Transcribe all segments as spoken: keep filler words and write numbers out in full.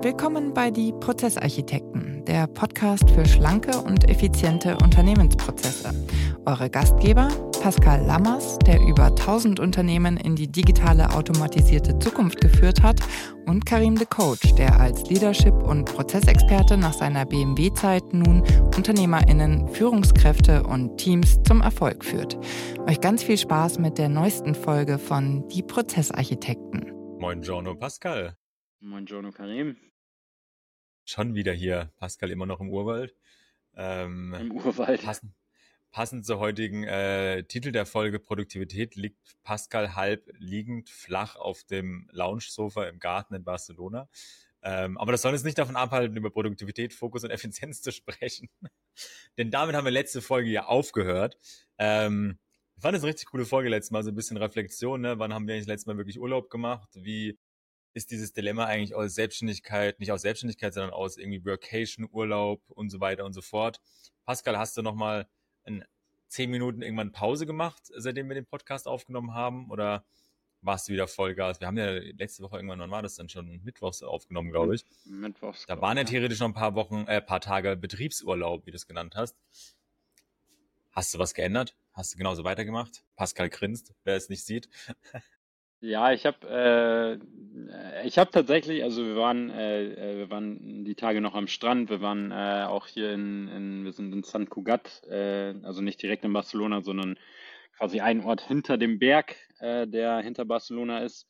Willkommen bei Die Prozessarchitekten, der Podcast für schlanke und effiziente Unternehmensprozesse. Eure Gastgeber Pascal Lammers, der über tausend Unternehmen in die digitale automatisierte Zukunft geführt hat, und Karim de Coach, der als Leadership- und Prozessexperte nach seiner B M W-Zeit nun UnternehmerInnen, Führungskräfte und Teams zum Erfolg führt. Euch ganz viel Spaß mit der neuesten Folge von Die Prozessarchitekten. Moin Giorno Pascal. Moin Giorno Karim. Schon wieder hier, Pascal immer noch im Urwald. Ähm, Im Urwald. Passend, passend zur heutigen äh, Titel der Folge Produktivität liegt Pascal halb liegend flach auf dem Lounge-Sofa im Garten in Barcelona. Ähm, aber das soll uns nicht davon abhalten, über Produktivität, Fokus und Effizienz zu sprechen. Denn damit haben wir letzte Folge ja aufgehört. Ähm, ich fand das eine richtig coole Folge letztes Mal, so ein bisschen Reflexion. Ne? Wann haben wir eigentlich letztes Mal wirklich Urlaub gemacht? Wie ist dieses Dilemma eigentlich aus Selbstständigkeit, nicht aus Selbstständigkeit, sondern aus irgendwie Workation, Urlaub und so weiter und so fort. Pascal, hast du nochmal in zehn Minuten irgendwann Pause gemacht, seitdem wir den Podcast aufgenommen haben? Oder warst du wieder Vollgas? Wir haben ja letzte Woche irgendwann, wann war das dann schon? Mittwochs aufgenommen, glaube ich. Mittwochs. Da waren ja theoretisch noch ein paar Wochen, äh, paar Tage Betriebsurlaub, wie du es genannt hast. Hast du was geändert? Hast du genauso weitergemacht? Pascal grinst, wer es nicht sieht. Ja, ich habe äh, ich habe tatsächlich, also wir waren äh, äh, wir waren die Tage noch am Strand, wir waren äh, auch hier in, in wir sind in Sant Cugat, äh, also nicht direkt in Barcelona, sondern quasi ein Ort hinter dem Berg, äh, der hinter Barcelona ist.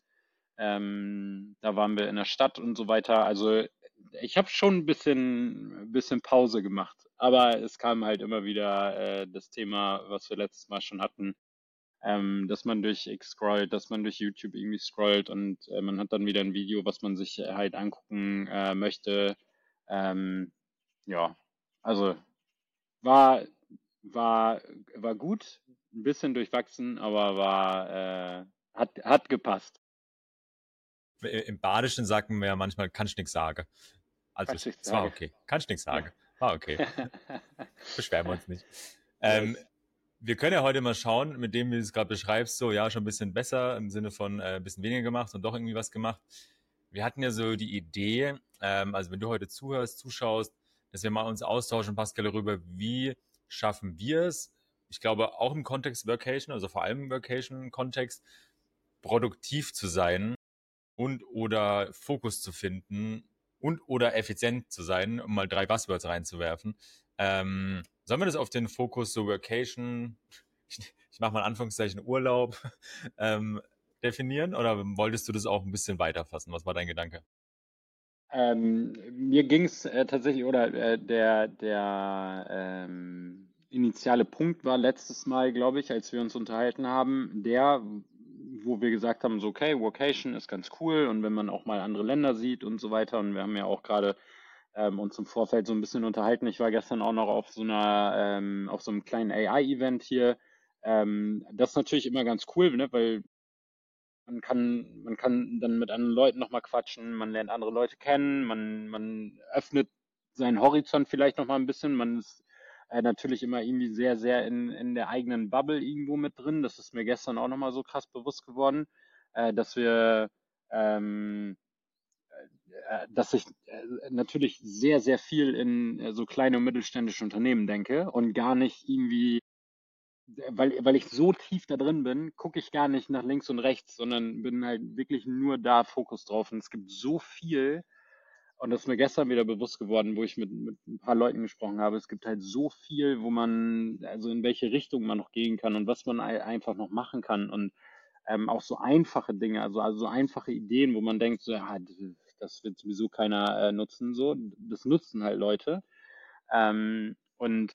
Ähm, da waren wir in der Stadt und so weiter. Also ich habe schon ein bisschen bisschen Pause gemacht, aber es kam halt immer wieder äh, das Thema, was wir letztes Mal schon hatten, ähm, dass man durch X scrollt, dass man durch YouTube irgendwie scrollt und äh, man hat dann wieder ein Video, was man sich halt angucken äh, möchte. Ähm, ja, also war, war, war gut, ein bisschen durchwachsen, aber war, äh, hat, hat gepasst. Im Badischen sagt man ja manchmal, kann ich nichts sagen. Also Kannst es, du nicht es war sagen. okay. Kann ich nichts sagen. Ja. War okay. Beschweren wir uns nicht. Ähm, Yes. wir können ja heute mal schauen, mit dem, wie du es gerade beschreibst, so ja, schon ein bisschen besser, im Sinne von äh, ein bisschen weniger gemacht und doch irgendwie was gemacht. Wir hatten ja so die Idee, ähm, also wenn du heute zuhörst, zuschaust, dass wir mal uns austauschen, Pascal, darüber, wie schaffen wir es, ich glaube auch im Kontext Workation, also vor allem im Workation-Kontext, produktiv zu sein und oder Fokus zu finden und oder effizient zu sein, um mal drei Buzzwords reinzuwerfen. Ähm, sollen wir das auf den Fokus so Workation, ich, ich mache mal in Anführungszeichen Urlaub, ähm, definieren, oder wolltest du das auch ein bisschen weiterfassen? Was war dein Gedanke? Ähm, mir ging es äh, tatsächlich, oder äh, der, der ähm, initiale Punkt war letztes Mal, glaube ich, als wir uns unterhalten haben, der, wo wir gesagt haben, so, okay, Workation ist ganz cool und wenn man auch mal andere Länder sieht und so weiter. Und wir haben ja auch gerade ähm, uns im Vorfeld so ein bisschen unterhalten. Ich war gestern auch noch auf so einer, ähm, auf so einem kleinen A I-Event hier. Ähm, das ist natürlich immer ganz cool, ne, weil man kann, man kann dann mit anderen Leuten nochmal quatschen, man lernt andere Leute kennen, man, man öffnet seinen Horizont vielleicht nochmal ein bisschen. Man ist äh, natürlich immer irgendwie sehr, sehr in, in der eigenen Bubble irgendwo mit drin. Das ist mir gestern auch nochmal so krass bewusst geworden, äh, dass wir, ähm, äh, dass ich äh, natürlich sehr, sehr viel in äh, so kleine und mittelständische Unternehmen denke und gar nicht irgendwie, weil, weil ich so tief da drin bin, gucke ich gar nicht nach links und rechts, sondern bin halt wirklich nur da Fokus drauf. Und es gibt so viel, und das ist mir gestern wieder bewusst geworden, wo ich mit, mit ein paar Leuten gesprochen habe. Es gibt halt so viel, wo man, also in welche Richtung man noch gehen kann und was man ei- einfach noch machen kann. Und ähm, auch so einfache Dinge, also, also so einfache Ideen, wo man denkt, so, ja, das wird sowieso keiner äh, nutzen. So, das nutzen halt Leute. Ähm, und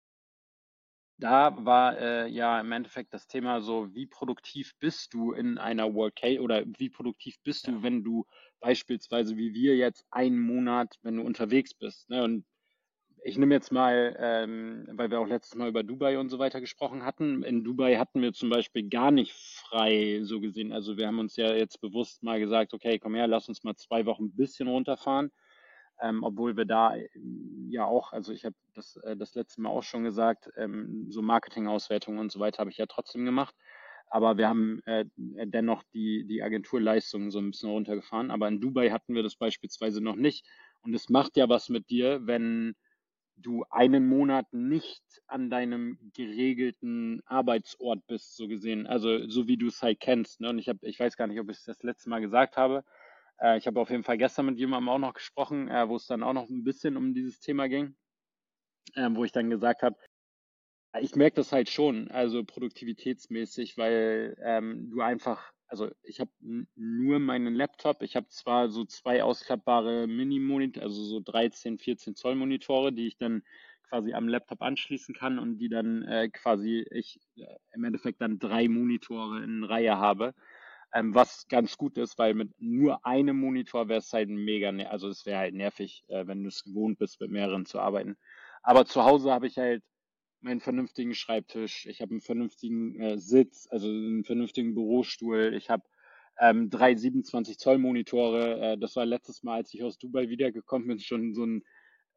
da war äh, ja im Endeffekt das Thema so, wie produktiv bist du in einer Workation oder wie produktiv bist Ja. du, wenn du beispielsweise wie wir jetzt einen Monat, wenn du unterwegs bist. Ne? Und ich nehme jetzt mal, ähm, weil wir auch letztes Mal über Dubai und so weiter gesprochen hatten. In Dubai hatten wir zum Beispiel gar nicht frei so gesehen. Also wir haben uns ja jetzt bewusst mal gesagt, okay, komm her, lass uns mal zwei Wochen ein bisschen runterfahren. Ähm, obwohl wir da äh, ja auch, also ich habe das, äh, das letzte Mal auch schon gesagt, ähm, so Marketingauswertungen und so weiter habe ich ja trotzdem gemacht. aber wir haben äh, dennoch die, die Agenturleistungen so ein bisschen runtergefahren. Aber in Dubai hatten wir das beispielsweise noch nicht. Und es macht ja was mit dir, wenn du einen Monat nicht an deinem geregelten Arbeitsort bist, so gesehen. Also so wie du es halt kennst. Ne? Und ich habe, ich weiß gar nicht, ob ich es das letzte Mal gesagt habe. Äh, ich habe auf jeden Fall gestern mit jemandem auch noch gesprochen, äh, wo es dann auch noch ein bisschen um dieses Thema ging, äh, wo ich dann gesagt habe, ich merke das halt schon, also produktivitätsmäßig, weil ähm, du einfach, also ich habe nur meinen Laptop, ich habe zwar so zwei ausklappbare Mini-Monitor, also so dreizehn, vierzehn Zoll Monitore, die ich dann quasi am Laptop anschließen kann und die dann äh, quasi ich äh, im Endeffekt dann drei Monitore in Reihe habe, ähm, was ganz gut ist, weil mit nur einem Monitor wäre es halt mega, ner- also es wäre halt nervig, äh, wenn du es gewohnt bist, mit mehreren zu arbeiten. Aber zu Hause habe ich halt meinen vernünftigen Schreibtisch, ich habe einen vernünftigen äh, Sitz, also einen vernünftigen Bürostuhl, ich habe ähm, drei siebenundzwanzig Zoll Monitore. Äh, das war letztes Mal, als ich aus Dubai wiedergekommen bin, schon so ein,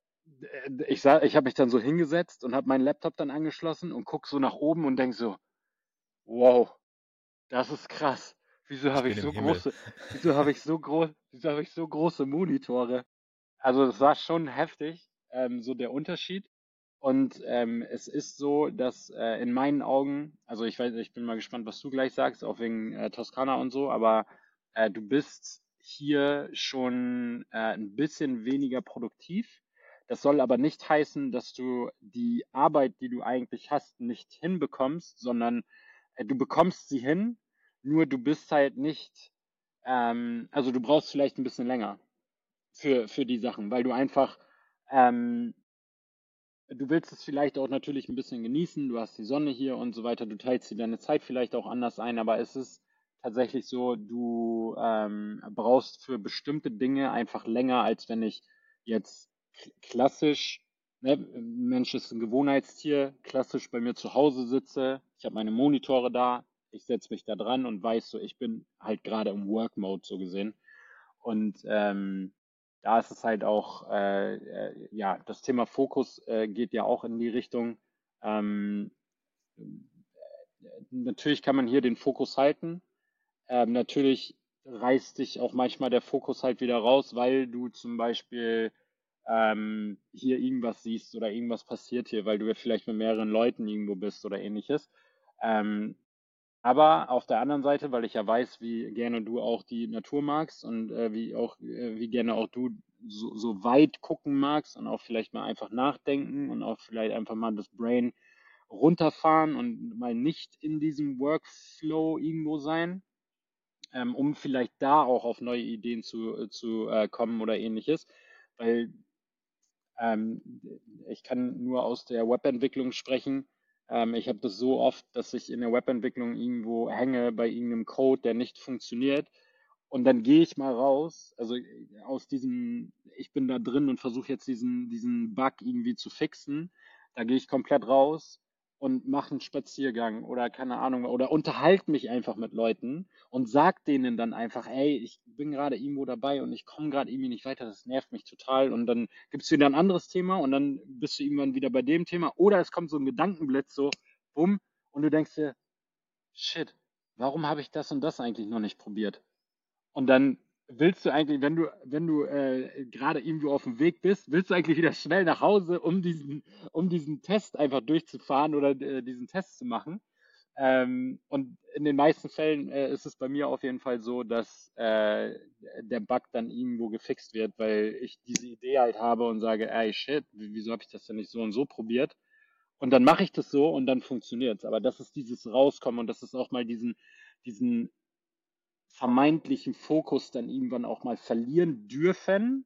äh, ich sah, ich habe mich dann so hingesetzt und habe meinen Laptop dann angeschlossen und guck so nach oben und denk so, wow, das ist krass. Wieso Ich habe bin ich im so Himmel. große, wieso habe ich so groß, wieso habe ich so große Monitore? Also das war schon heftig, ähm, so der Unterschied. Und ähm, es ist so, dass äh, in meinen Augen, also ich weiß, ich bin mal gespannt, was du gleich sagst, auch wegen äh, Toskana und so, aber äh, du bist hier schon äh, ein bisschen weniger produktiv. Das soll aber nicht heißen, dass du die Arbeit, die du eigentlich hast, nicht hinbekommst, sondern äh, du bekommst sie hin, nur du bist halt nicht, ähm, also du brauchst vielleicht ein bisschen länger für, für die Sachen, weil du einfach, ähm, du willst es vielleicht auch natürlich ein bisschen genießen, du hast die Sonne hier und so weiter, du teilst dir deine Zeit vielleicht auch anders ein, aber es ist tatsächlich so, du ähm, brauchst für bestimmte Dinge einfach länger, als wenn ich jetzt k- klassisch, ne, Mensch ist ein Gewohnheitstier, klassisch bei mir zu Hause sitze, ich habe meine Monitore da, ich setze mich da dran und weiß so, ich bin halt gerade im Work-Mode so gesehen. Und ähm, da ist es halt auch, äh, äh, ja, das Thema Fokus äh, geht ja auch in die Richtung. Ähm, Natürlich kann man hier den Fokus halten. Ähm, natürlich reißt dich auch manchmal der Fokus halt wieder raus, weil du zum Beispiel ähm, hier irgendwas siehst oder irgendwas passiert hier, weil du ja vielleicht mit mehreren Leuten irgendwo bist oder ähnliches. Ähm, aber auf der anderen Seite, weil ich ja weiß, wie gerne du auch die Natur magst und äh, wie auch, äh, wie gerne auch du so, so weit gucken magst und auch vielleicht mal einfach nachdenken und auch vielleicht einfach mal das Brain runterfahren und mal nicht in diesem Workflow irgendwo sein, ähm, um vielleicht da auch auf neue Ideen zu, äh, zu äh, kommen oder ähnliches. Weil ähm, ich kann nur aus der Webentwicklung sprechen. Ähm, ich habe das so oft, dass ich in der Webentwicklung irgendwo hänge bei irgendeinem Code, der nicht funktioniert. Und dann gehe ich mal raus, also aus diesem, ich bin da drin und versuche jetzt diesen, diesen Bug irgendwie zu fixen. Da gehe ich komplett raus und mache einen Spaziergang oder keine Ahnung, oder unterhalte mich einfach mit Leuten und sag denen dann einfach, ey, ich bin gerade irgendwo dabei und ich komme gerade irgendwie nicht weiter, das nervt mich total. Und dann gibt es wieder ein anderes Thema und dann bist du irgendwann wieder bei dem Thema. Oder es kommt so ein Gedankenblitz, so, bumm, und du denkst dir, shit, warum habe ich das und das eigentlich noch nicht probiert? Und dann willst du eigentlich, wenn du, wenn du äh, gerade irgendwo auf dem Weg bist, willst du eigentlich wieder schnell nach Hause, um diesen, um diesen Test einfach durchzufahren oder äh, diesen Test zu machen. Ähm, und in den meisten Fällen äh, ist es bei mir auf jeden Fall so, dass äh, der Bug dann irgendwo gefixt wird, weil ich diese Idee halt habe und sage, ey, shit, wieso habe ich das denn nicht so und so probiert? Und dann mache ich das so und dann funktioniert es. Aber das ist dieses Rauskommen und das ist auch mal diesen, diesen vermeintlichen Fokus dann irgendwann auch mal verlieren dürfen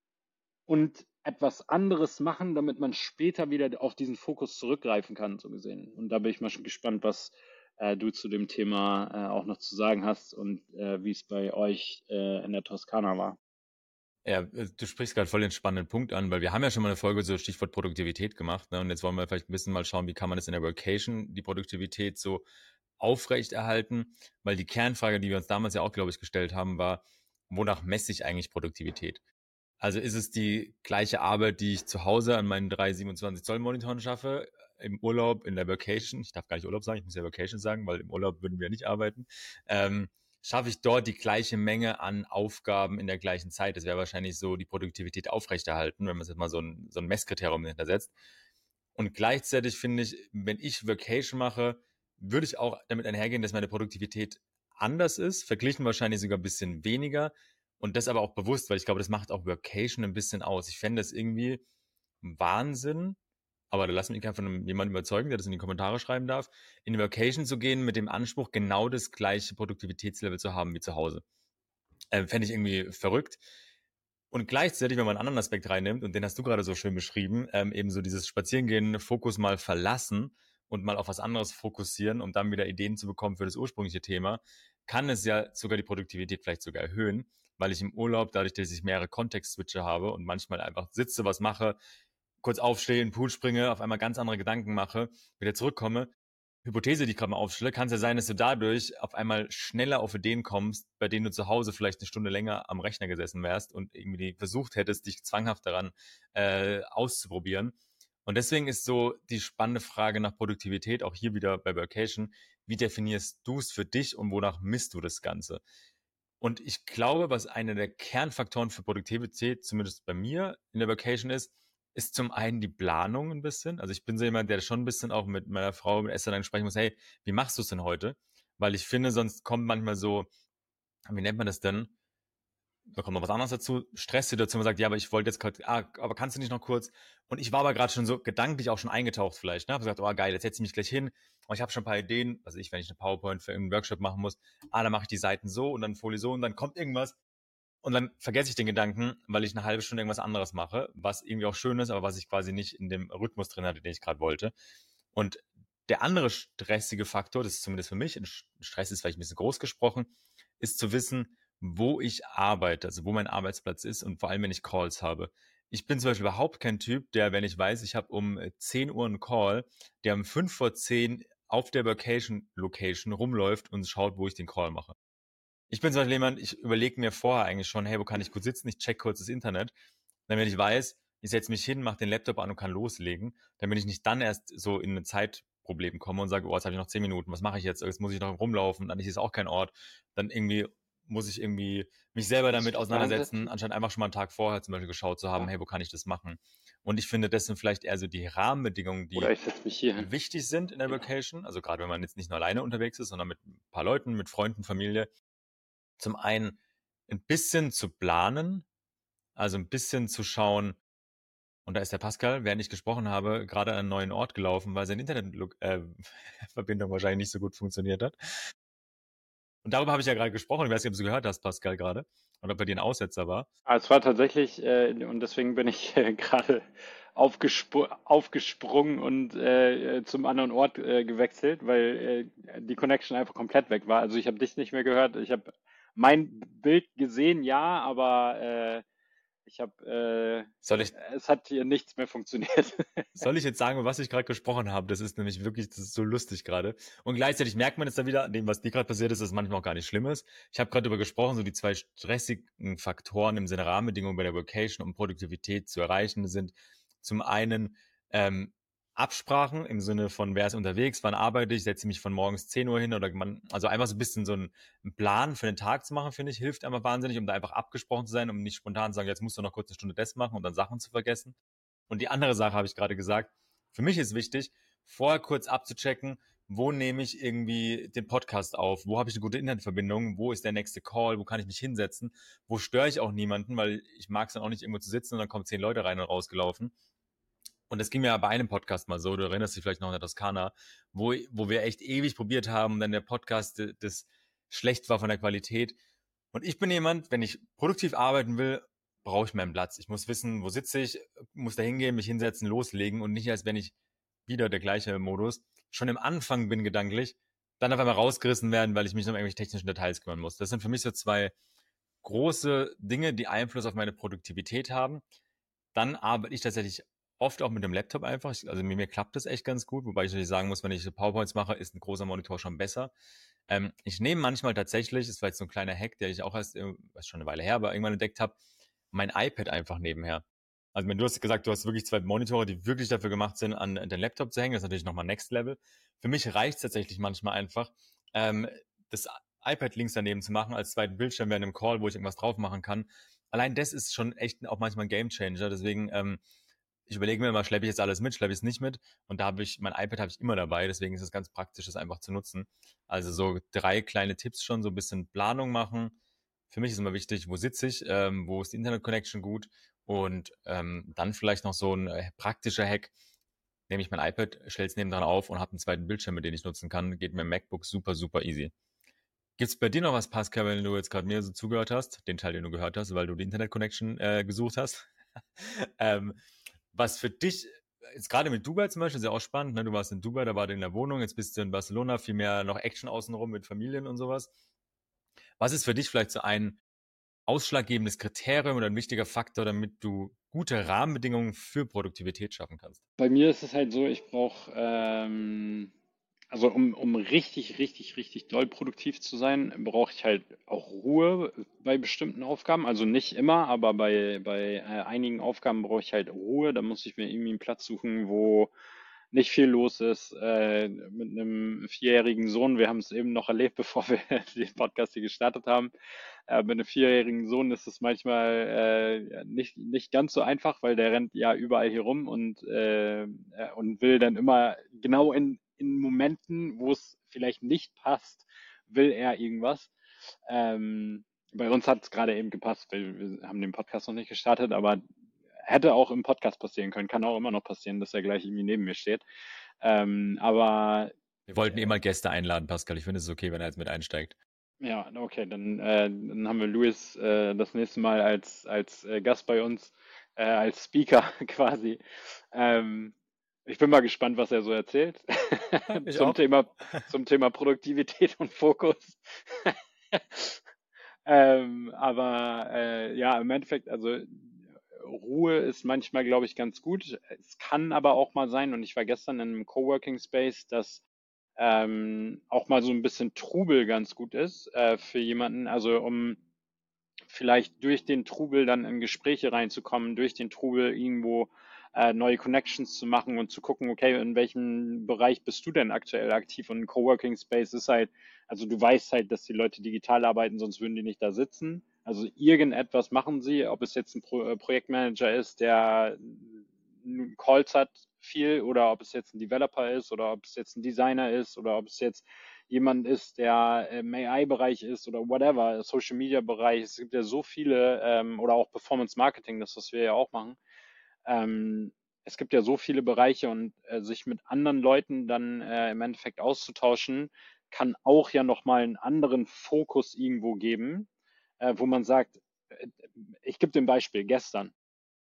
und etwas anderes machen, damit man später wieder auf diesen Fokus zurückgreifen kann, so gesehen. Und da bin ich mal schon gespannt, was äh, du zu dem Thema äh, auch noch zu sagen hast und äh, wie es bei euch äh, in der Toskana war. Ja, äh, du sprichst gerade voll den spannenden Punkt an, weil wir haben ja schon mal eine Folge so Stichwort Produktivität gemacht, ne? Und jetzt wollen wir vielleicht ein bisschen mal schauen, wie kann man das in der Workation, die Produktivität so aufrechterhalten, weil die Kernfrage, die wir uns damals ja auch, glaube ich, gestellt haben, war, wonach messe ich eigentlich Produktivität? Also ist es die gleiche Arbeit, die ich zu Hause an meinen drei siebenundzwanzig Zoll Monitoren schaffe? im Urlaub, in der Vacation, ich darf gar nicht Urlaub sagen, ich muss ja Vacation sagen, weil im Urlaub würden wir ja nicht arbeiten, ähm, schaffe ich dort die gleiche Menge an Aufgaben in der gleichen Zeit. Das wäre wahrscheinlich so die Produktivität aufrechterhalten, wenn man jetzt mal so ein, so ein Messkriterium hintersetzt. Und gleichzeitig finde ich, wenn ich Vacation mache, würde ich auch damit einhergehen, dass meine Produktivität anders ist, verglichen wahrscheinlich sogar ein bisschen weniger und das aber auch bewusst, weil ich glaube, das macht auch Vacation ein bisschen aus. Ich fände das irgendwie Wahnsinn, aber da lass mich gerne von jemandem überzeugen, der das in die Kommentare schreiben darf, in die Vacation zu gehen mit dem Anspruch, genau das gleiche Produktivitätslevel zu haben wie zu Hause. Äh, fände ich irgendwie verrückt. Und gleichzeitig, wenn man einen anderen Aspekt reinnimmt, und den hast du gerade so schön beschrieben, ähm, eben so dieses Spazierengehen, Fokus mal verlassen und mal auf was anderes fokussieren, um dann wieder Ideen zu bekommen für das ursprüngliche Thema, kann es ja sogar die Produktivität vielleicht sogar erhöhen, weil ich im Urlaub, dadurch, dass ich mehrere Kontext-Switche habe und manchmal einfach sitze, was mache, kurz aufstehe, in den Pool springe, auf einmal ganz andere Gedanken mache, wieder zurückkomme. Hypothese, die ich gerade mal aufstelle, kann es ja sein, dass du dadurch auf einmal schneller auf Ideen kommst, bei denen du zu Hause vielleicht eine Stunde länger am Rechner gesessen wärst und irgendwie versucht hättest, dich zwanghaft daran äh, auszuprobieren. Und deswegen ist so die spannende Frage nach Produktivität, auch hier wieder bei Workation, wie definierst du es für dich und wonach misst du das Ganze? Und ich glaube, was einer der Kernfaktoren für Produktivität, zumindest bei mir in der Vacation ist, ist zum einen die Planung ein bisschen. Also ich bin so jemand, der schon ein bisschen auch mit meiner Frau, mit Esther dann sprechen muss, hey, wie machst du es denn heute? Weil ich finde, sonst kommt manchmal so, wie nennt man das denn? Da kommt noch was anderes dazu, Stresssituation, man sagt, ja, aber ich wollte jetzt gerade, ah, aber kannst du nicht noch kurz? Und ich war aber gerade schon so gedanklich auch schon eingetaucht vielleicht, ne? Hab gesagt, oh geil, jetzt setze ich mich gleich hin. Und ich habe schon ein paar Ideen, also ich, wenn ich eine PowerPoint für irgendeinen Workshop machen muss, ah, dann mache ich die Seiten so und dann Folie so und dann kommt irgendwas. Und dann vergesse ich den Gedanken, weil ich eine halbe Stunde irgendwas anderes mache, was irgendwie auch schön ist, aber was ich quasi nicht in dem Rhythmus drin hatte, den ich gerade wollte. Und der andere stressige Faktor, das ist zumindest für mich, Stress ist vielleicht ein bisschen groß gesprochen, ist zu wissen, wo ich arbeite, also wo mein Arbeitsplatz ist und vor allem, wenn ich Calls habe. Ich bin zum Beispiel überhaupt kein Typ, der, wenn ich weiß, ich habe um zehn Uhr einen Call, der um fünf vor zehn auf der Vacation-Location rumläuft und schaut, wo ich den Call mache. Ich bin zum Beispiel jemand, ich überlege mir vorher eigentlich schon, hey, wo kann ich gut sitzen? Ich check kurz das Internet. Damit ich weiß, ich setze mich hin, mache den Laptop an und kann loslegen, damit ich nicht dann erst so in ein Zeitproblem komme und sage, oh, jetzt habe ich noch zehn Minuten, was mache ich jetzt? Jetzt muss ich noch rumlaufen, dann ist es auch kein Ort. Dann irgendwie muss ich irgendwie mich selber damit auseinandersetzen, anstatt einfach schon mal einen Tag vorher zum Beispiel geschaut zu haben, ja. Hey, wo kann ich das machen? Und ich finde, das sind vielleicht eher so die Rahmenbedingungen, die wichtig sind in der Vacation. Also gerade wenn man jetzt nicht nur alleine unterwegs ist, sondern mit ein paar Leuten, mit Freunden, Familie. Zum einen ein bisschen zu planen, also ein bisschen zu schauen, und da ist der Pascal, während ich gesprochen habe, gerade an einen neuen Ort gelaufen, weil seine Internetverbindung äh, wahrscheinlich nicht so gut funktioniert hat. Und darüber habe ich ja gerade gesprochen. Ich weiß nicht, ob du gehört hast, Pascal, gerade. Oder ob bei dir ein Aussetzer war. Ah, es war tatsächlich, äh, und deswegen bin ich äh, gerade aufgespr aufgesprungen und äh, zum anderen Ort äh, gewechselt, weil äh, die Connection einfach komplett weg war. Also ich habe dich nicht mehr gehört. Ich habe mein Bild gesehen, ja, aber äh, ich habe, äh, Soll ich, es hat hier nichts mehr funktioniert. Soll ich jetzt sagen, was ich gerade gesprochen habe? Das ist nämlich wirklich, das ist so lustig gerade. Und gleichzeitig merkt man jetzt da wieder, an dem, was dir gerade passiert ist, dass es manchmal auch gar nicht schlimm ist. Ich habe gerade darüber gesprochen, so die zwei stressigen Faktoren im Sinne Rahmenbedingungen bei der Vacation, um Produktivität zu erreichen, sind zum einen ähm, Absprachen im Sinne von, wer ist unterwegs, wann arbeite ich, setze mich von morgens zehn Uhr hin oder man, also einfach so ein bisschen so einen Plan für den Tag zu machen, finde ich, hilft einfach wahnsinnig, um da einfach abgesprochen zu sein, um nicht spontan zu sagen, jetzt musst du noch kurz eine Stunde das machen und dann Sachen zu vergessen. Und die andere Sache habe ich gerade gesagt, für mich ist wichtig, vorher kurz abzuchecken, wo nehme ich irgendwie den Podcast auf, wo habe ich eine gute Internetverbindung, wo ist der nächste Call, wo kann ich mich hinsetzen, wo störe ich auch niemanden, weil ich mag es dann auch nicht, irgendwo zu sitzen und dann kommen zehn Leute rein und rausgelaufen. Und das ging mir ja bei einem Podcast mal so, du erinnerst dich vielleicht noch an der Toskana, wo, wo wir echt ewig probiert haben und dann der Podcast das schlecht war von der Qualität. Und ich bin jemand, wenn ich produktiv arbeiten will, brauche ich meinen Platz. Ich muss wissen, wo sitze ich, muss da hingehen, mich hinsetzen, loslegen und nicht, als wenn ich wieder der gleiche Modus schon im Anfang bin gedanklich, dann auf einmal rausgerissen werden, weil ich mich noch um irgendwelche technischen Details kümmern muss. Das sind für mich so zwei große Dinge, die Einfluss auf meine Produktivität haben. Dann arbeite ich tatsächlich oft auch mit dem Laptop einfach. Also mir, mir klappt das echt ganz gut, wobei ich natürlich sagen muss, wenn ich PowerPoints mache, ist ein großer Monitor schon besser. Ähm, ich nehme manchmal tatsächlich, das war jetzt so ein kleiner Hack, der ich auch erst, äh, ist schon eine Weile her, aber irgendwann entdeckt habe, mein iPad einfach nebenher. Also wenn du hast gesagt, du hast wirklich zwei Monitore, die wirklich dafür gemacht sind, an den Laptop zu hängen, das ist natürlich nochmal Next Level. Für mich reicht es tatsächlich manchmal einfach, ähm, das iPad links daneben zu machen als zweiten Bildschirm während einem Call, wo ich irgendwas drauf machen kann. Allein das ist schon echt auch manchmal ein Gamechanger. Deswegen, ähm, ich überlege mir immer, schleppe ich jetzt alles mit, schleppe ich es nicht mit. Und da habe ich, mein iPad habe ich immer dabei, deswegen ist es ganz praktisch, das einfach zu nutzen. Also so drei kleine Tipps schon, so ein bisschen Planung machen. Für mich ist immer wichtig, wo sitze ich, ähm, wo ist die Internet-Connection gut und ähm, dann vielleicht noch so ein äh, praktischer Hack, nehme ich mein iPad, stelle es nebendran auf und habe einen zweiten Bildschirm, mit dem ich nutzen kann. Geht mir im MacBook super, super easy. Gibt es bei dir noch was, Pascal, wenn du jetzt gerade mir so zugehört hast, den Teil, den du gehört hast, weil du die Internet-Connection äh, gesucht hast? ähm, was für dich, jetzt gerade mit Dubai zum Beispiel, ist ja auch spannend, ne? Du warst in Dubai, da war du in der Wohnung, jetzt bist du in Barcelona, viel mehr noch Action außenrum mit Familien und sowas. Was ist für dich vielleicht so ein ausschlaggebendes Kriterium oder ein wichtiger Faktor, damit du gute Rahmenbedingungen für Produktivität schaffen kannst? Bei mir ist es halt so, ich brauche, ähm, also um, um richtig, richtig, richtig doll produktiv zu sein, brauche ich halt auch Ruhe bei bestimmten Aufgaben. Also nicht immer, aber bei, bei äh, einigen Aufgaben brauche ich halt Ruhe. Da muss ich mir irgendwie einen Platz suchen, wo nicht viel los ist. Äh, mit einem vierjährigen Sohn, wir haben es eben noch erlebt, bevor wir den Podcast hier gestartet haben. Äh, mit einem vierjährigen Sohn ist es manchmal äh, nicht, nicht ganz so einfach, weil der rennt ja überall hier rum und, äh, äh, und will dann immer genau in, in Momenten, wo es vielleicht nicht passt, will er irgendwas. Ähm, bei uns hat es gerade eben gepasst, weil wir haben den Podcast noch nicht gestartet, aber hätte auch im Podcast passieren können, kann auch immer noch passieren, dass er gleich irgendwie neben mir steht. Ähm, aber Wir wollten eh mal Gäste einladen, Pascal. Ich finde es ist okay, wenn er jetzt mit einsteigt. ja, okay, dann, äh, dann haben wir Luis äh, das nächste Mal als, als äh, Gast bei uns, äh, als Speaker quasi. Ähm, ich bin mal gespannt, was er so erzählt Ich zum auch. Thema, zum Thema Produktivität und Fokus. Ähm, aber äh, ja, im Endeffekt, also Ruhe ist manchmal, glaube ich, ganz gut. Es kann aber auch mal sein, und ich war gestern in einem Coworking Space, dass ähm, auch mal so ein bisschen Trubel ganz gut ist äh, für jemanden. Also um vielleicht durch den Trubel dann in Gespräche reinzukommen, durch den Trubel irgendwo äh, neue Connections zu machen und zu gucken, okay, in welchem Bereich bist du denn aktuell aktiv? Und ein Coworking Space ist halt, also du weißt halt, dass die Leute digital arbeiten, sonst würden die nicht da sitzen. Also irgendetwas machen sie, ob es jetzt ein Pro äh, Projektmanager ist, der Calls hat viel, oder ob es jetzt ein Developer ist, oder ob es jetzt ein Designer ist, oder ob es jetzt jemand ist, der im A I-Bereich ist oder whatever, Social-Media-Bereich. Es gibt ja so viele, ähm, oder auch Performance-Marketing, das, was wir ja auch machen. Ähm, es gibt ja so viele Bereiche, und äh, sich mit anderen Leuten dann äh, im Endeffekt auszutauschen, kann auch ja nochmal einen anderen Fokus irgendwo geben, äh, wo man sagt, äh, ich gebe dir ein Beispiel, gestern.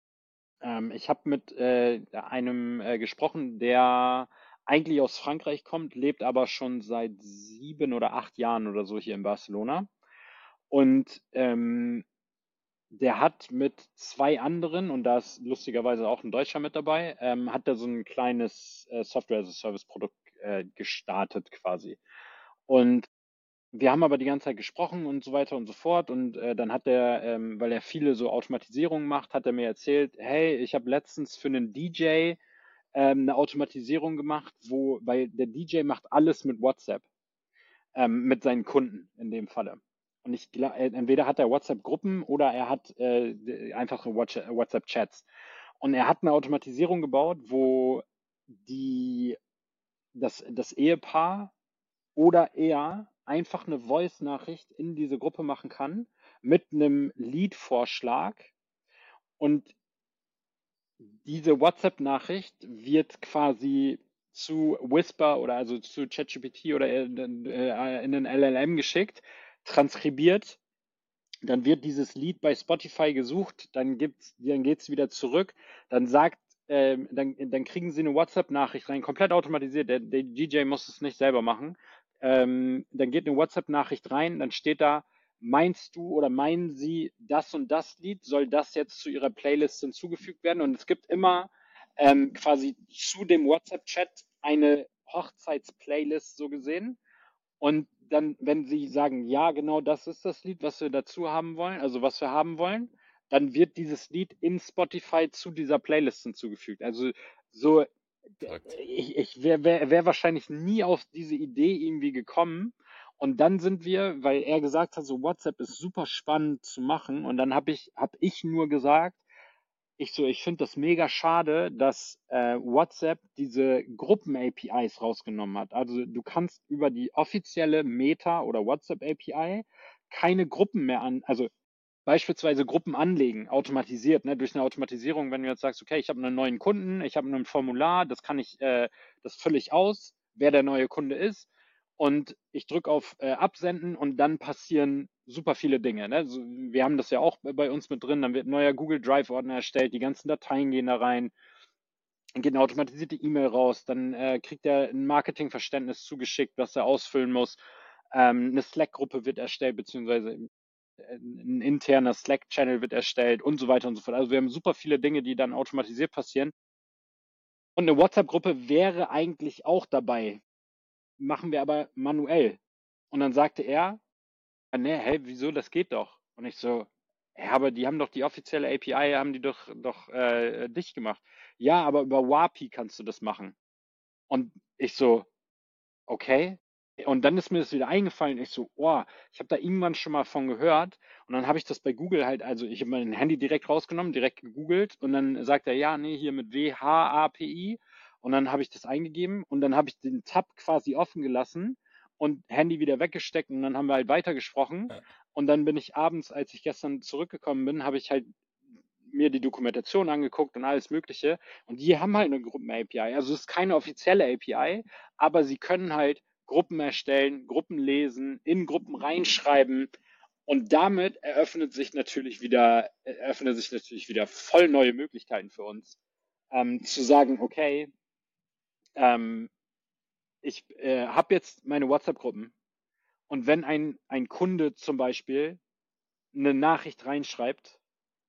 Ähm, ich habe mit äh, einem äh, gesprochen, der eigentlich aus Frankreich kommt, lebt aber schon seit sieben oder acht Jahren oder so hier in Barcelona. Und ähm, der hat mit zwei anderen, und da ist lustigerweise auch ein Deutscher mit dabei, ähm, hat er so ein kleines äh, Software-as-a-Service-Produkt äh, gestartet quasi. Und wir haben aber die ganze Zeit gesprochen und so weiter und so fort. Und äh, dann hat er, ähm, weil er viele so Automatisierungen macht, hat er mir erzählt, hey, ich habe letztens für einen D J ähm, eine Automatisierung gemacht, wo, weil der D J macht alles mit WhatsApp, ähm, mit seinen Kunden in dem Falle. Und ich glaube, entweder hat er WhatsApp-Gruppen oder er hat äh, einfache WhatsApp-Chats. Und er hat eine Automatisierung gebaut, wo die, das, das Ehepaar oder er einfach eine Voice-Nachricht in diese Gruppe machen kann mit einem Liedvorschlag, und diese WhatsApp-Nachricht wird quasi zu Whisper oder also zu ChatGPT oder in, äh, in den L L M geschickt, transkribiert, dann wird dieses Lied bei Spotify gesucht, dann gibt's, dann geht's wieder zurück, dann sagt, ähm, dann, dann kriegen sie eine WhatsApp-Nachricht rein, komplett automatisiert, der, der D J muss es nicht selber machen. Ähm, dann geht eine WhatsApp-Nachricht rein, dann steht da, meinst du oder meinen Sie das und das Lied, soll das jetzt zu Ihrer Playlist hinzugefügt werden? Und es gibt immer ähm, quasi zu dem WhatsApp-Chat eine Hochzeits-Playlist so gesehen. Und dann, wenn Sie sagen, ja, genau das ist das Lied, was wir dazu haben wollen, also was wir haben wollen, dann wird dieses Lied in Spotify zu dieser Playlist hinzugefügt. Also so, Verrückt. ich, ich wäre wär, wär wahrscheinlich nie auf diese Idee irgendwie gekommen. Und dann sind wir, weil er gesagt hat, so WhatsApp ist super spannend zu machen. Und dann habe ich, hab ich nur gesagt, ich so, ich finde das mega schade, dass äh, WhatsApp diese Gruppen-A P Is rausgenommen hat. Also du kannst über die offizielle Meta oder WhatsApp-A P I keine Gruppen mehr an, also beispielsweise Gruppen anlegen, automatisiert, ne, durch eine Automatisierung, wenn du jetzt sagst, okay, ich habe einen neuen Kunden, ich habe ein Formular, das kann ich, äh, das fülle ich aus, wer der neue Kunde ist, und ich drücke auf äh, Absenden und dann passieren super viele Dinge. Ne? So, wir haben das ja auch bei uns mit drin, dann wird ein neuer Google Drive-Ordner erstellt, die ganzen Dateien gehen da rein, dann geht eine automatisierte E-Mail raus, dann äh, kriegt er ein Marketingverständnis zugeschickt, was er ausfüllen muss. Ähm, eine Slack-Gruppe wird erstellt, beziehungsweise ein interner Slack-Channel wird erstellt und so weiter und so fort. Also wir haben super viele Dinge, die dann automatisiert passieren. Und eine WhatsApp-Gruppe wäre eigentlich auch dabei, machen wir aber manuell. Und dann sagte er, ah, nee, hey, wieso, das geht doch. Und ich so, ja, aber die haben doch die offizielle A P I, haben die doch, doch äh, dicht gemacht. Ja, aber über W A P I kannst du das machen. Und ich so, okay. Und dann ist mir das wieder eingefallen. Ich so, oh, ich habe da irgendwann schon mal von gehört. Und dann habe ich das bei Google halt, also ich habe mein Handy direkt rausgenommen, direkt gegoogelt. Und dann sagt er, ja, nee, hier mit W H A P I. Und dann habe ich das eingegeben und dann habe ich den Tab quasi offen gelassen und Handy wieder weggesteckt. Und dann haben wir halt weitergesprochen. Ja. Und dann bin ich abends, als ich gestern zurückgekommen bin, habe ich halt mir die Dokumentation angeguckt und alles Mögliche. Und die haben halt eine Gruppen-A P I. Also es ist keine offizielle A P I, aber sie können halt Gruppen erstellen, Gruppen lesen, in Gruppen reinschreiben. Und damit eröffnet sich natürlich wieder, eröffnet sich natürlich wieder voll neue Möglichkeiten für uns, ähm, zu sagen, okay, ähm, ich äh, habe jetzt meine WhatsApp-Gruppen und wenn ein, ein Kunde zum Beispiel eine Nachricht reinschreibt,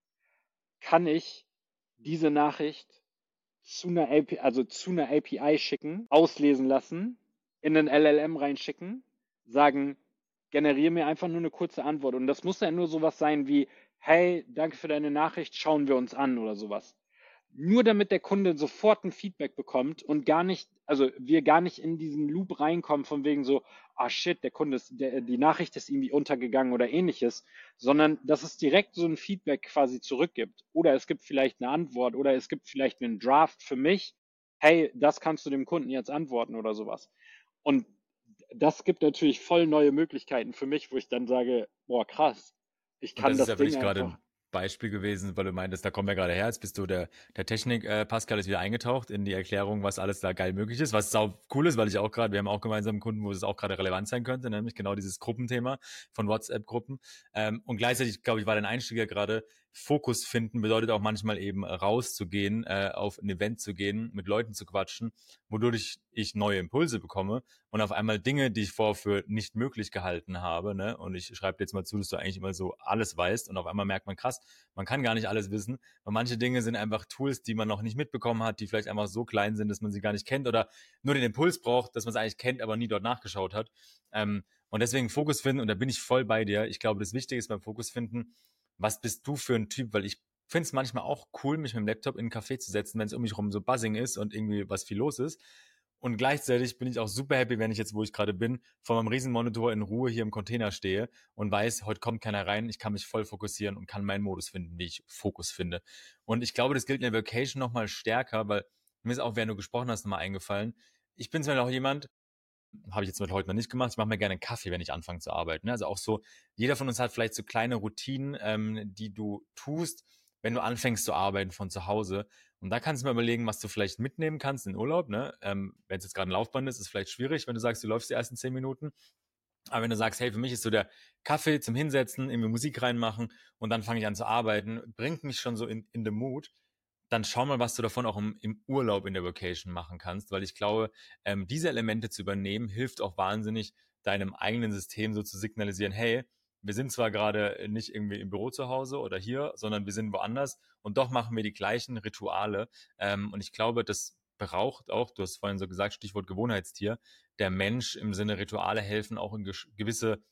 kann ich diese Nachricht zu einer A P I, also zu einer A P I schicken, auslesen lassen, in einen L L M reinschicken, sagen, generiere mir einfach nur eine kurze Antwort. Und das muss ja nur sowas sein wie, hey, danke für deine Nachricht, schauen wir uns an oder sowas. Nur damit der Kunde sofort ein Feedback bekommt und gar nicht, also wir gar nicht in diesen Loop reinkommen von wegen so, ah shit, der Kunde ist, der, die Nachricht ist irgendwie untergegangen oder ähnliches, sondern dass es direkt so ein Feedback quasi zurückgibt. Oder es gibt vielleicht eine Antwort oder es gibt vielleicht einen Draft für mich. Hey, das kannst du dem Kunden jetzt antworten oder sowas. Und das gibt natürlich voll neue Möglichkeiten für mich, wo ich dann sage, boah, krass, ich Und kann das ist das ja für Ding dich gerade einfach. ein Beispiel gewesen, weil du meintest, da kommen wir gerade her, jetzt bist du der, der Technik, äh, Pascal ist wieder eingetaucht in die Erklärung, was alles da geil möglich ist, was sau cool ist, weil ich auch gerade, wir haben auch gemeinsam einen Kunden, wo es auch gerade relevant sein könnte, nämlich genau dieses Gruppenthema von WhatsApp-Gruppen. Ähm, und gleichzeitig, glaube ich, war dein Einstieg ja gerade, Fokus finden bedeutet auch manchmal eben rauszugehen, äh, auf ein Event zu gehen, mit Leuten zu quatschen, wodurch ich neue Impulse bekomme und auf einmal Dinge, die ich vorher für nicht möglich gehalten habe, ne? Und ich schreibe dir jetzt mal zu, dass du eigentlich immer so alles weißt und auf einmal merkt man, krass, man kann gar nicht alles wissen, weil manche Dinge sind einfach Tools, die man noch nicht mitbekommen hat, die vielleicht einfach so klein sind, dass man sie gar nicht kennt oder nur den Impuls braucht, dass man es eigentlich kennt, aber nie dort nachgeschaut hat. Ähm, und deswegen Fokus finden, und da bin ich voll bei dir. Ich glaube, das Wichtige ist beim Fokus finden, was bist du für ein Typ? Weil ich finde es manchmal auch cool, mich mit dem Laptop in einen Café zu setzen, wenn es um mich rum so buzzing ist und irgendwie was viel los ist. Und gleichzeitig bin ich auch super happy, wenn ich jetzt, wo ich gerade bin, vor meinem Riesenmonitor in Ruhe hier im Container stehe und weiß, heute kommt keiner rein, ich kann mich voll fokussieren und kann meinen Modus finden, wie ich Fokus finde. Und ich glaube, das gilt in der Vacation nochmal stärker, weil mir ist auch, während du gesprochen hast, nochmal eingefallen. Ich bin zwar auch jemand, habe ich jetzt mit heute noch nicht gemacht. Ich mache mir gerne einen Kaffee, wenn ich anfange zu arbeiten. Ne? Also auch so, jeder von uns hat vielleicht so kleine Routinen, ähm, die du tust, wenn du anfängst zu arbeiten von zu Hause. Und da kannst du mal überlegen, was du vielleicht mitnehmen kannst in Urlaub. Ne? Ähm, wenn es jetzt gerade ein Laufband ist, ist es vielleicht schwierig, wenn du sagst, du läufst die ersten zehn Minuten. Aber wenn du sagst, hey, für mich ist so der Kaffee zum Hinsetzen, irgendwie Musik reinmachen und dann fange ich an zu arbeiten, bringt mich schon so in, in the mood, dann schau mal, was du davon auch im, im Urlaub in der Vacation machen kannst, weil ich glaube, ähm, diese Elemente zu übernehmen, hilft auch wahnsinnig, deinem eigenen System so zu signalisieren, hey, wir sind zwar gerade nicht irgendwie im Büro zu Hause oder hier, sondern wir sind woanders und doch machen wir die gleichen Rituale. Ähm, und ich glaube, das braucht auch, du hast vorhin so gesagt, Stichwort Gewohnheitstier, der Mensch im Sinne Rituale helfen, auch in gewisse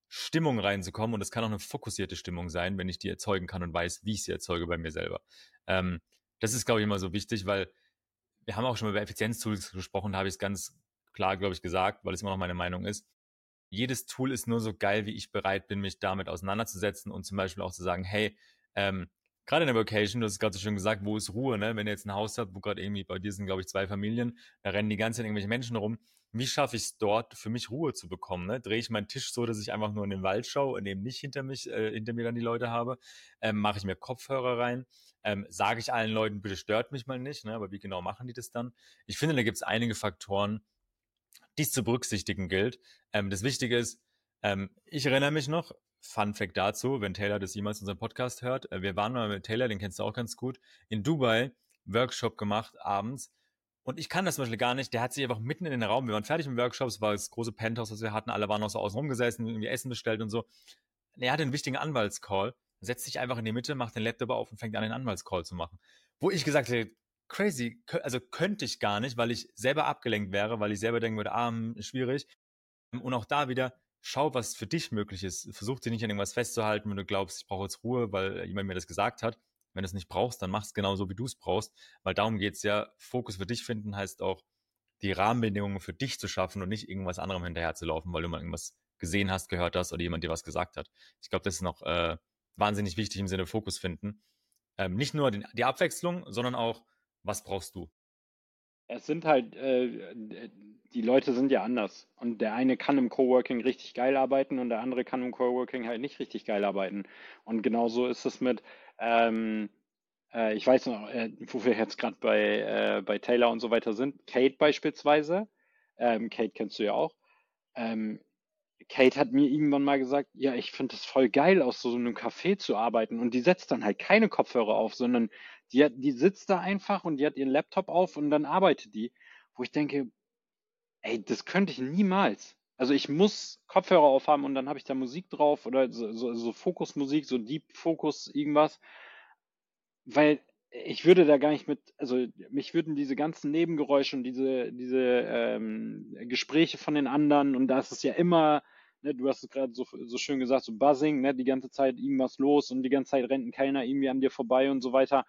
Stimmung reinzukommen und es kann auch eine fokussierte Stimmung sein, wenn ich die erzeugen kann und weiß, wie ich sie erzeuge bei mir selber. Ähm, das ist, glaube ich, immer so wichtig, weil wir haben auch schon mal über Effizienztools gesprochen, da habe ich es ganz klar, glaube ich, gesagt, weil es immer noch meine Meinung ist. Jedes Tool ist nur so geil, wie ich bereit bin, mich damit auseinanderzusetzen und zum Beispiel auch zu sagen, hey, ähm, gerade in der Vocation, du hast es gerade so schön gesagt, wo ist Ruhe, ne? Wenn ihr jetzt ein Haus habt, wo gerade irgendwie, bei dir sind, glaube ich, zwei Familien, da rennen die ganze Zeit irgendwelche Menschen rum. Wie schaffe ich es dort, für mich Ruhe zu bekommen? Ne? Drehe ich meinen Tisch so, dass ich einfach nur in den Wald schaue und eben nicht hinter mich, äh, hinter mir dann die Leute habe? Ähm, mache ich mir Kopfhörer rein? Ähm, sage ich allen Leuten, bitte stört mich mal nicht, ne? Aber wie genau machen die das dann? Ich finde, da gibt es einige Faktoren, die es zu berücksichtigen gilt. Ähm, das Wichtige ist, ähm, ich erinnere mich noch, Fun Fact dazu, wenn Taylor das jemals in unserem Podcast hört, äh, wir waren mal mit Taylor, den kennst du auch ganz gut, in Dubai, Workshop gemacht abends. Und ich kann das zum Beispiel gar nicht. Der hat sich einfach mitten in den Raum, wir waren fertig mit dem Workshop, es war das große Penthouse, was wir hatten, alle waren noch so außen rumgesessen, irgendwie Essen bestellt und so. Er hatte einen wichtigen Anwaltscall, setzt sich einfach in die Mitte, macht den Laptop auf und fängt an, den Anwaltscall zu machen. Wo ich gesagt hätte, crazy, also könnte ich gar nicht, weil ich selber abgelenkt wäre, weil ich selber denken würde, ah, hm, schwierig. Und auch da wieder, schau, was für dich möglich ist. Versuch dich nicht an irgendwas festzuhalten, wenn du glaubst, ich brauche jetzt Ruhe, weil jemand mir das gesagt hat. Wenn du es nicht brauchst, dann mach es genauso, wie du es brauchst. Weil darum geht's ja, Fokus für dich finden heißt auch, die Rahmenbedingungen für dich zu schaffen und nicht irgendwas anderem hinterher zu laufen, weil du mal irgendwas gesehen hast, gehört hast oder jemand dir was gesagt hat. Ich glaube, das ist noch äh, wahnsinnig wichtig im Sinne Fokus finden. Ähm, nicht nur den, die Abwechslung, sondern auch, was brauchst du? Es sind halt, äh, die Leute sind ja anders. Und der eine kann im Coworking richtig geil arbeiten und der andere kann im Coworking halt nicht richtig geil arbeiten. Und genauso ist es mit, ähm, äh, ich weiß noch, äh, wo wir jetzt gerade bei, äh, bei Taylor und so weiter sind. Kate beispielsweise. Ähm, Kate kennst du ja auch. Ähm, Kate hat mir irgendwann mal gesagt, ja, ich finde es voll geil, aus so einem Café zu arbeiten. Und die setzt dann halt keine Kopfhörer auf, sondern die hat, die sitzt da einfach und die hat ihren Laptop auf und dann arbeitet die. Wo ich denke, ey, das könnte ich niemals. Also ich muss Kopfhörer aufhaben und dann habe ich da Musik drauf oder so, so, so Fokusmusik, so Deep Focus, irgendwas. Weil ich würde da gar nicht mit, also mich würden diese ganzen Nebengeräusche und diese, diese ähm, Gespräche von den anderen und da ist es ja immer, ne, du hast es gerade so, so schön gesagt, so Buzzing, ne, die ganze Zeit irgendwas los und die ganze Zeit rennt ein Kellner irgendwie an dir vorbei und so weiter.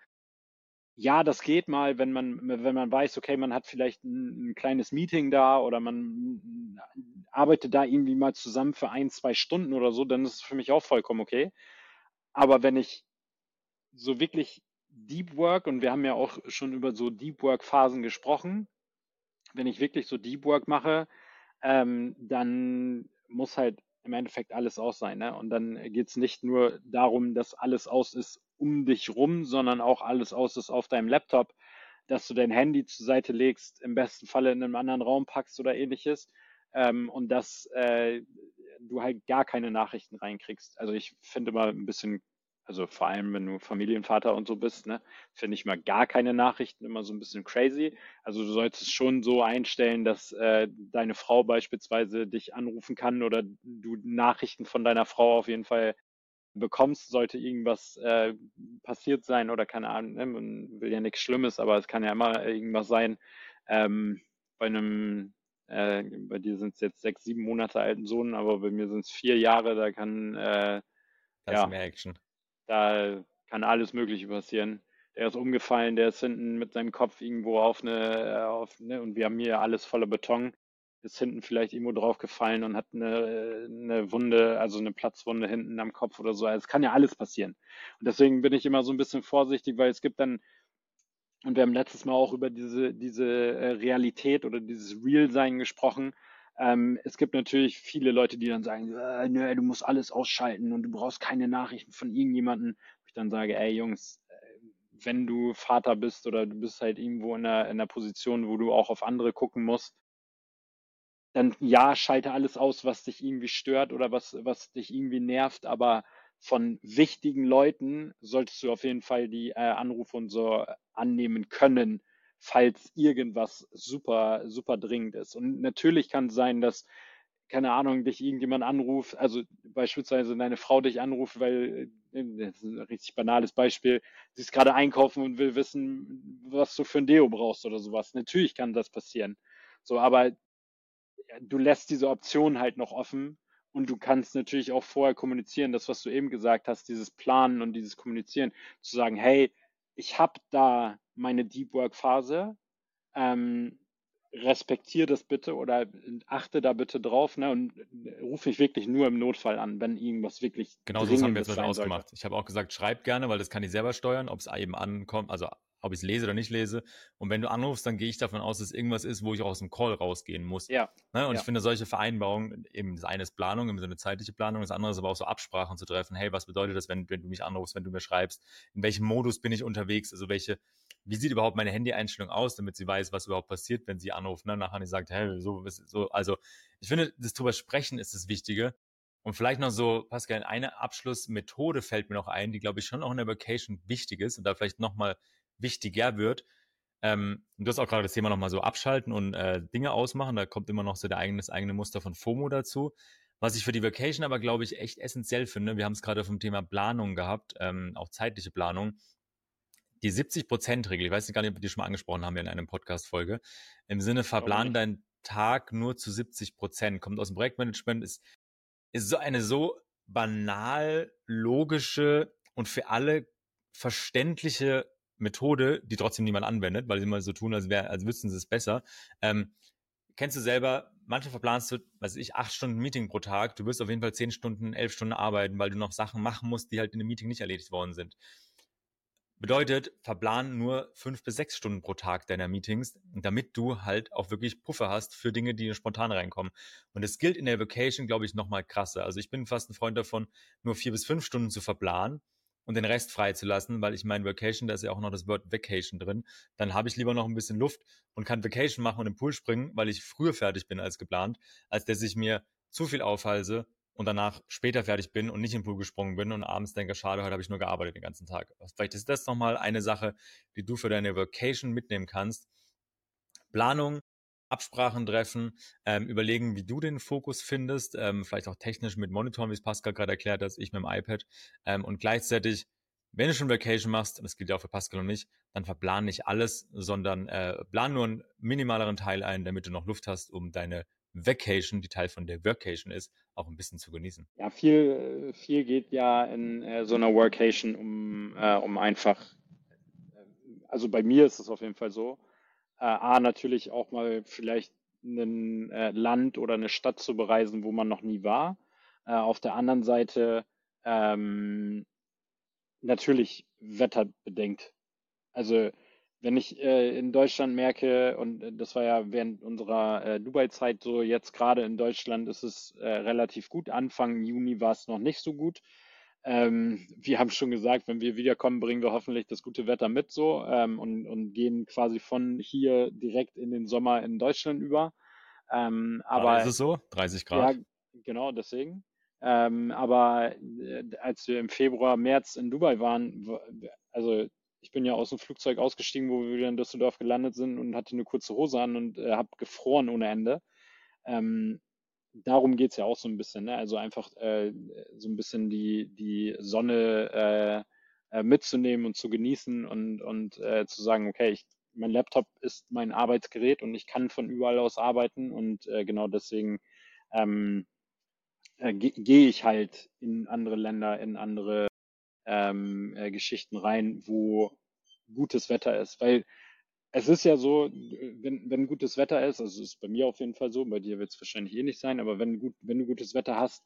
Ja, das geht mal, wenn man, wenn man weiß, okay, man hat vielleicht ein, ein kleines Meeting da oder man arbeitet da irgendwie mal zusammen für ein, zwei Stunden oder so, dann ist es für mich auch vollkommen okay. Aber wenn ich so wirklich Deep Work, und wir haben ja auch schon über so Deep Work Phasen gesprochen, wenn ich wirklich so Deep Work mache, ähm, dann muss halt im Endeffekt alles aus sein. Ne? Und dann geht es nicht nur darum, dass alles aus ist um dich rum, sondern auch alles aus ist auf deinem Laptop, dass du dein Handy zur Seite legst, im besten Falle in einem anderen Raum packst oder ähnliches. Ähm, und dass äh, du halt gar keine Nachrichten reinkriegst. Also ich finde mal ein bisschen, also vor allem wenn du Familienvater und so bist, ne, finde ich mal gar keine Nachrichten immer so ein bisschen crazy. Also du solltest es schon so einstellen, dass äh, deine Frau beispielsweise dich anrufen kann oder du Nachrichten von deiner Frau auf jeden Fall bekommst, sollte irgendwas äh, passiert sein oder keine Ahnung, ne? Man will ja nichts Schlimmes, aber es kann ja immer irgendwas sein. Ähm, bei einem, äh, bei dir sind es jetzt sechs, sieben Monate alten Sohn, aber bei mir sind es vier Jahre, da kann, äh, Da ist ja, mehr Action. da kann alles Mögliche passieren. Der ist umgefallen, der ist hinten mit seinem Kopf irgendwo auf eine, auf, ne, und wir haben hier alles voller Beton, ist hinten vielleicht irgendwo drauf gefallen und hat eine, eine Wunde, also eine Platzwunde hinten am Kopf oder so. Also es kann ja alles passieren. Und deswegen bin ich immer so ein bisschen vorsichtig, weil es gibt dann, und wir haben letztes Mal auch über diese, diese äh, Realität oder dieses Real-Sein gesprochen. Ähm, es gibt natürlich viele Leute, die dann sagen, äh, nö, du musst alles ausschalten und du brauchst keine Nachrichten von irgendjemandem. Wo ich dann sage, ey Jungs, äh, wenn du Vater bist oder du bist halt irgendwo in einer, in einer Position, wo du auch auf andere gucken musst, dann ja, schalte alles aus, was dich irgendwie stört oder was, was dich irgendwie nervt, aber von wichtigen Leuten solltest du auf jeden Fall die äh, Anrufe und so annehmen können, falls irgendwas super, super dringend ist. Und natürlich kann es sein, dass, keine Ahnung, dich irgendjemand anruft, also beispielsweise deine Frau dich anruft, weil, äh, das ist ein richtig banales Beispiel, sie ist gerade einkaufen und will wissen, was du für ein Deo brauchst oder sowas. Natürlich kann das passieren. So, aber du lässt diese Option halt noch offen Und du kannst natürlich auch vorher kommunizieren, das, was du eben gesagt hast, dieses Planen und dieses Kommunizieren, zu sagen, hey, ich habe da meine Deep Work Phase, ähm, respektiere das bitte oder achte da bitte drauf, ne, und ruf mich wirklich nur im Notfall an, wenn irgendwas wirklich Genau so haben wir jetzt Dringendes mal sein sollte. ausgemacht. Ich habe auch gesagt, schreib gerne, weil das kann ich selber steuern, ob es eben ankommt, also ob ich es lese oder nicht lese. Und wenn du anrufst, dann gehe ich davon aus, dass irgendwas ist, wo ich auch aus dem Call rausgehen muss. Ja, Ne? Und ich ja, finde solche Vereinbarungen, eben das eine ist Planung, im Sinne zeitliche Planung, das andere ist aber auch so Absprachen zu treffen. Hey, was bedeutet das, wenn, wenn du mich anrufst, wenn du mir schreibst? In welchem Modus bin ich unterwegs? Also welche, wie sieht überhaupt meine Handy-Einstellung aus, damit sie weiß, was überhaupt passiert, wenn sie anruft. Ne? Nachher nicht sagt, hey, so, so, also ich finde, das drüber sprechen ist das Wichtige. Und vielleicht noch so, Pascal, eine Abschlussmethode fällt mir noch ein, die, glaube ich, schon auch in der Vacation wichtig ist und da vielleicht nochmal wichtiger wird. Ähm, du hast auch gerade das Thema nochmal so abschalten und äh, Dinge ausmachen. Da kommt immer noch so der eigene, das eigene Muster von FOMO dazu. Was ich für die Vacation aber, glaube ich, echt essentiell finde, wir haben es gerade vom Thema Planung gehabt, ähm, auch zeitliche Planung. Die siebzig-Prozent-Regel, ich weiß nicht gar nicht, ob wir die schon mal angesprochen haben in einer Podcast-Folge, im Sinne, verplan deinen Tag nur zu siebzig Prozent, kommt aus dem Projektmanagement, ist ist so eine so banal, logische und für alle verständliche Methode, die trotzdem niemand anwendet, weil sie immer so tun, als, wär, als wüssten sie es besser. Ähm, kennst du selber, manchmal verplanst du, weiß ich, acht Stunden Meeting pro Tag, du wirst auf jeden Fall zehn Stunden, elf Stunden arbeiten, weil du noch Sachen machen musst, die halt in dem Meeting nicht erledigt worden sind. Bedeutet, verplan nur fünf bis sechs Stunden pro Tag deiner Meetings, damit du halt auch wirklich Puffer hast für Dinge, die spontan reinkommen. Und das gilt in der Vacation, glaube ich, nochmal krasser. Also ich bin fast ein Freund davon, nur vier bis fünf Stunden zu verplanen und den Rest freizulassen, weil ich meine, Vacation, da ist ja auch noch das Wort Vacation drin. Dann habe ich lieber noch ein bisschen Luft und kann Vacation machen und im Pool springen, weil ich früher fertig bin als geplant, als dass ich mir zu viel aufhalse und danach später fertig bin und nicht im Pool gesprungen bin und abends denke, schade, heute habe ich nur gearbeitet den ganzen Tag. Vielleicht ist das nochmal eine Sache, die du für deine Vacation mitnehmen kannst. Planung, Absprachen treffen, ähm, überlegen, wie du den Fokus findest, ähm, vielleicht auch technisch mit Monitoren, wie es Pascal gerade erklärt hat, ich mit dem iPad, ähm, und gleichzeitig, wenn du schon Vacation machst, und das gilt ja auch für Pascal und mich, dann verplan nicht alles, sondern äh, plan nur einen minimaleren Teil ein, damit du noch Luft hast, um deine Vacation, die Teil von der Workation ist, auch ein bisschen zu genießen. ja, viel, viel geht ja in äh, so einer Workation um, äh, um einfach, also bei mir ist es auf jeden Fall so, äh, A, natürlich auch mal vielleicht ein äh, Land oder eine Stadt zu bereisen, wo man noch nie war. Äh, auf der anderen Seite ähm, natürlich wetterbedingt. Also wenn ich äh, in Deutschland merke, und äh, das war ja während unserer äh, Dubai-Zeit so, jetzt gerade in Deutschland ist es äh, relativ gut. Anfang Juni war es noch nicht so gut. Ähm, wir haben schon gesagt, wenn wir wiederkommen, bringen wir hoffentlich das gute Wetter mit so ähm, und, und gehen quasi von hier direkt in den Sommer in Deutschland über. Ähm, Gerade ist aber es so, dreißig ja, Grad. genau deswegen. Ähm, aber äh, als wir im Februar, März in Dubai waren, w- also ich bin ja aus dem Flugzeug ausgestiegen, wo wir wieder in Düsseldorf gelandet sind und hatte eine kurze Hose an und äh, habe gefroren ohne Ende. Ähm, darum geht's ja auch so ein bisschen, ne? Also einfach äh, so ein bisschen die, die Sonne äh, äh, mitzunehmen und zu genießen und, und äh, zu sagen, okay, ich, mein Laptop ist mein Arbeitsgerät und ich kann von überall aus arbeiten und äh, genau deswegen ähm, äh, ge gehe ich halt in andere Länder, in andere ähm, äh, Geschichten rein, wo gutes Wetter ist. Weil es ist ja so, wenn, wenn gutes Wetter ist, also es ist bei mir auf jeden Fall so, bei dir wird es wahrscheinlich eh nicht sein, aber wenn, gut, wenn du gutes Wetter hast,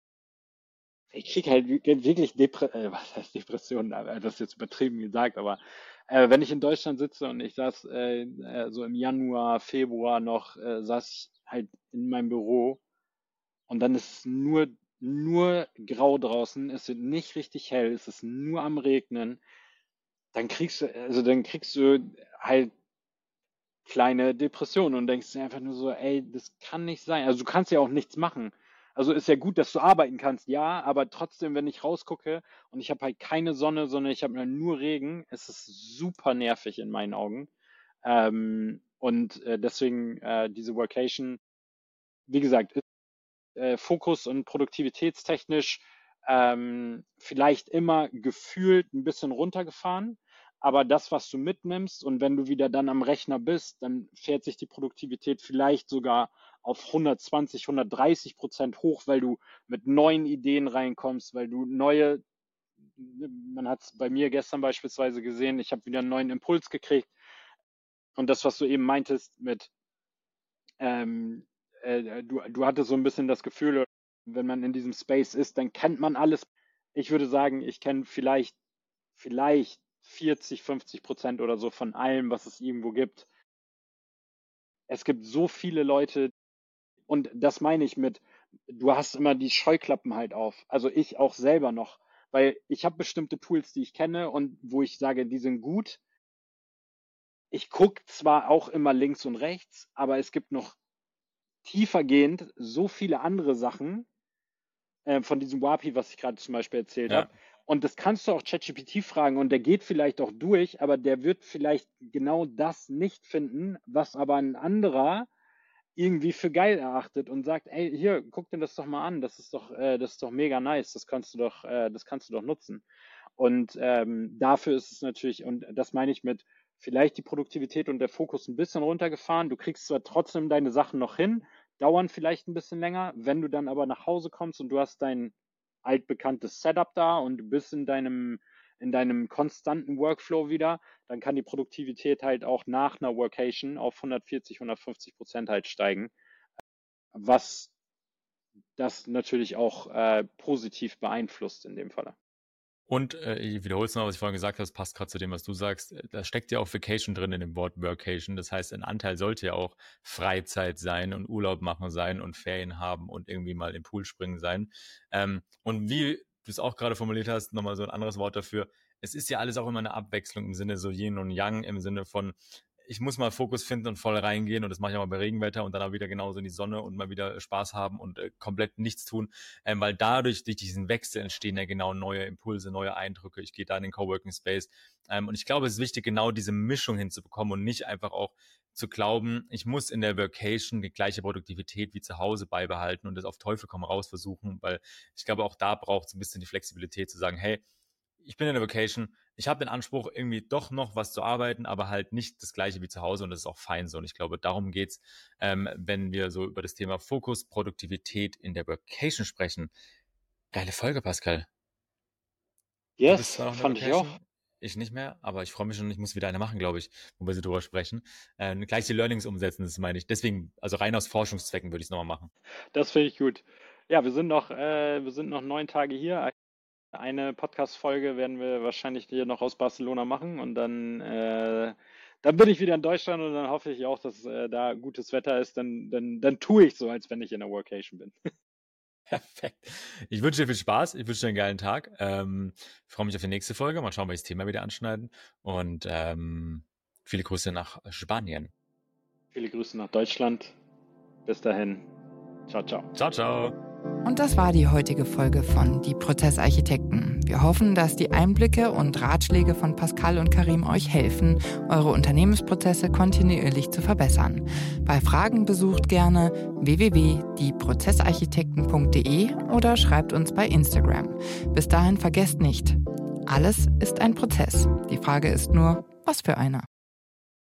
ich krieg halt wirklich Depre äh, was heißt Depressionen, äh, das ist jetzt übertrieben gesagt, aber äh, wenn ich in Deutschland sitze und ich saß äh, äh, so im Januar, Februar noch, äh, saß ich halt in meinem Büro und dann ist es nur, nur grau draußen, es wird nicht richtig hell, es ist nur am Regnen, dann kriegst du, also dann kriegst du halt kleine Depressionen und denkst dir einfach nur so, ey, das kann nicht sein. Also du kannst ja auch nichts machen. Also ist ja gut, dass du arbeiten kannst, ja, aber trotzdem, wenn ich rausgucke und ich habe halt keine Sonne, sondern ich habe nur Regen, es ist super nervig in meinen Augen. Ähm, und äh, deswegen äh, diese Workation, wie gesagt, äh, Fokus und produktivitätstechnisch ähm, vielleicht immer gefühlt ein bisschen runtergefahren, aber das, was du mitnimmst und wenn du wieder dann am Rechner bist, dann fährt sich die Produktivität vielleicht sogar auf hundertzwanzig, hundertdreißig Prozent hoch, weil du mit neuen Ideen reinkommst, weil du neue, man hat es bei mir gestern beispielsweise gesehen, ich habe wieder einen neuen Impuls gekriegt und das, was du eben meintest mit, ähm, äh, du, du hattest so ein bisschen das Gefühl, wenn man in diesem Space ist, dann kennt man alles. Ich würde sagen, ich kenne vielleicht, vielleicht vierzig, fünfzig Prozent oder so von allem, was es irgendwo gibt. Es gibt so viele Leute und das meine ich mit, du hast immer die Scheuklappen halt auf. Also ich auch selber noch, weil ich habe bestimmte Tools, die ich kenne und wo ich sage, die sind gut. Ich gucke zwar auch immer links und rechts, aber es gibt noch tiefergehend so viele andere Sachen äh, von diesem W A P I, was ich gerade zum Beispiel erzählt Ja. habe. Und das kannst du auch ChatGPT fragen und der geht vielleicht auch durch, aber der wird vielleicht genau das nicht finden, was aber ein anderer irgendwie für geil erachtet und sagt, ey, hier, guck dir das doch mal an, das ist doch, äh, das ist doch mega nice, das kannst du doch, äh, das kannst du doch nutzen. Und ähm, dafür ist es natürlich, und das meine ich mit vielleicht die Produktivität und der Fokus ein bisschen runtergefahren. Du kriegst zwar trotzdem deine Sachen noch hin, dauern vielleicht ein bisschen länger. Wenn du dann aber nach Hause kommst und du hast dein altbekanntes Setup da und du bist in deinem, in deinem konstanten Workflow wieder, dann kann die Produktivität halt auch nach einer Workation auf hundertvierzig, hundertfünfzig Prozent halt steigen, was das natürlich auch äh, positiv beeinflusst in dem Falle. Und äh, ich wiederhole es noch, was ich vorhin gesagt habe, das passt gerade zu dem, was du sagst. Da steckt ja auch Vacation drin in dem Wort Workation. Das heißt, ein Anteil sollte ja auch Freizeit sein und Urlaub machen sein und Ferien haben und irgendwie mal im Pool springen sein. Ähm, und wie du es auch gerade formuliert hast, nochmal so ein anderes Wort dafür. Es ist ja alles auch immer eine Abwechslung im Sinne so Yin und Yang, im Sinne von, ich muss mal Fokus finden und voll reingehen und das mache ich auch mal bei Regenwetter und dann auch wieder genauso in die Sonne und mal wieder Spaß haben und äh, komplett nichts tun, ähm, weil dadurch, durch diesen Wechsel entstehen ja genau neue Impulse, neue Eindrücke. Ich gehe da in den Coworking Space ähm, und ich glaube, es ist wichtig, genau diese Mischung hinzubekommen und nicht einfach auch zu glauben, ich muss in der Vacation die gleiche Produktivität wie zu Hause beibehalten und das auf Teufel komm raus versuchen, weil ich glaube, auch da braucht es ein bisschen die Flexibilität zu sagen, hey, ich bin in der Vacation, ich habe den Anspruch, irgendwie doch noch was zu arbeiten, aber halt nicht das Gleiche wie zu Hause und das ist auch fein so. Und ich glaube, darum geht's, ähm, wenn wir so über das Thema Fokus, Produktivität in der Vacation sprechen. Geile Folge, Pascal. Du bist Yes, zwar noch in der fand ich auch. Vacation, ich nicht mehr, aber ich freue mich schon, ich muss wieder eine machen, glaube ich, wo wir so drüber sprechen. Ähm, gleich die Learnings umsetzen, das meine ich. Deswegen, also rein aus Forschungszwecken würde ich es nochmal machen. Das finde ich gut. Ja, wir sind noch, äh, wir sind noch neun Tage hier. Eine Podcast-Folge werden wir wahrscheinlich hier noch aus Barcelona machen und dann, äh, dann bin ich wieder in Deutschland und dann hoffe ich auch, dass äh, da gutes Wetter ist. Dann, dann, dann tue ich so, als wenn ich in der Workation bin. Perfekt. Ich wünsche dir viel Spaß. Ich wünsche dir einen geilen Tag. Ähm, ich freue mich auf die nächste Folge. Mal schauen, welches Thema wir wieder anschneiden. Und ähm, viele Grüße nach Spanien. Viele Grüße nach Deutschland. Bis dahin. Ciao, ciao. Ciao, ciao. Und das war die heutige Folge von Die Prozessarchitekten. Wir hoffen, dass die Einblicke und Ratschläge von Pascal und Karim euch helfen, eure Unternehmensprozesse kontinuierlich zu verbessern. Bei Fragen besucht gerne w w w punkt die prozessarchitekten punkt d e oder schreibt uns bei Instagram. Bis dahin vergesst nicht, alles ist ein Prozess. Die Frage ist nur, was für einer.